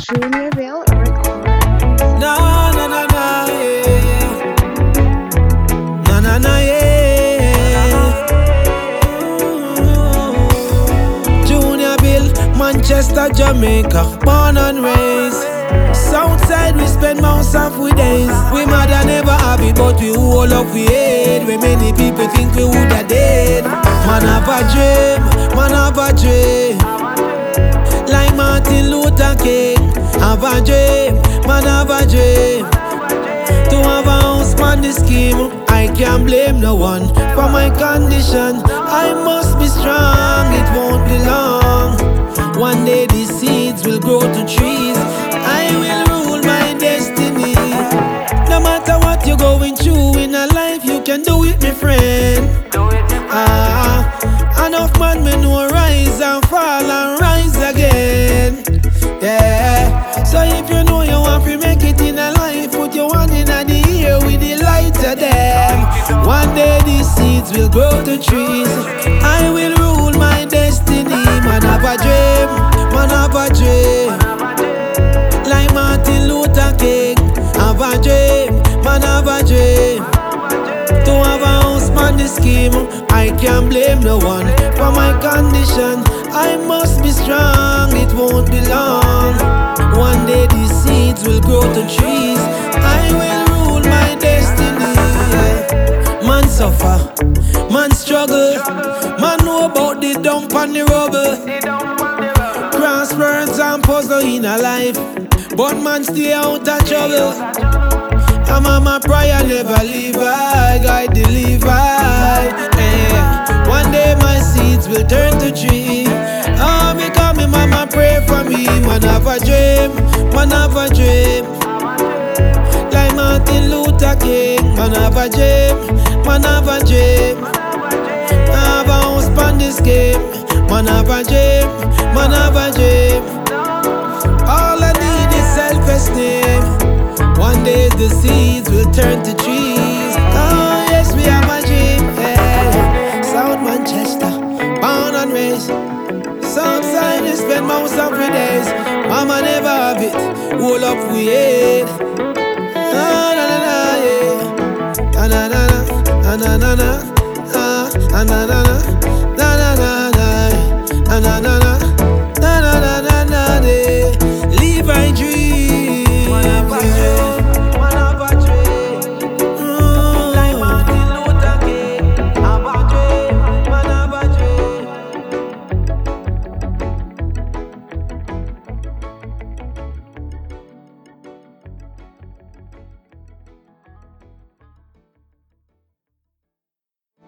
Juniorville Records. Na na na na yeah. Na na na yeah. Juniorville, Manchester, Jamaica, born and raised. Southside we spend most of we days. We mother never have it, but we all of we hate. Where many people think we woulda dead. Man have a dream, man have a dream. Like Martin Luther King, have a dream, man have a dream. To have a house on the scheme, I can't blame no one for my condition. I must be strong, it won't be long. One day these seeds will grow to trees. I will rule my destiny. No matter what you're going through in a life, you can do it, my friend. Enough man may know rise and fall and rise again. Yeah. So if you know you want to make it in a life, put your hand in the air with the light of them. One day these seeds will grow to trees. I will rule my destiny. Man have a dream, man have a dream. Like Martin Luther King, have a dream, man have a dream. To have a house on the scheme, I can't blame no one for my condition. I must be strong, it won't be long. One day these seeds will grow to trees. I will rule my destiny. Man suffer, man struggle, man know about the dump and the rubble. Crosswords and puzzle in a life, but man stay out of trouble. I'm on my prayer, never leave I, guide the Levi. Yeah. One day my seeds will turn to tree. Oh, me coming, mama, pray for me. Man have a dream, man have a dream. Like Martin Luther King, man have a dream, man have a dream. I have a house on this game, man have a dream, man have a dream. All I need is self-esteem. One day the seeds will turn to trees. Oh yes, we have a dream. Yeah. South Manchester, born and raised. Southside we spend most of we days. Mama never have it, all up we hate. Na na na na yeah. Na na na na na na na na na na na na na na na na na na.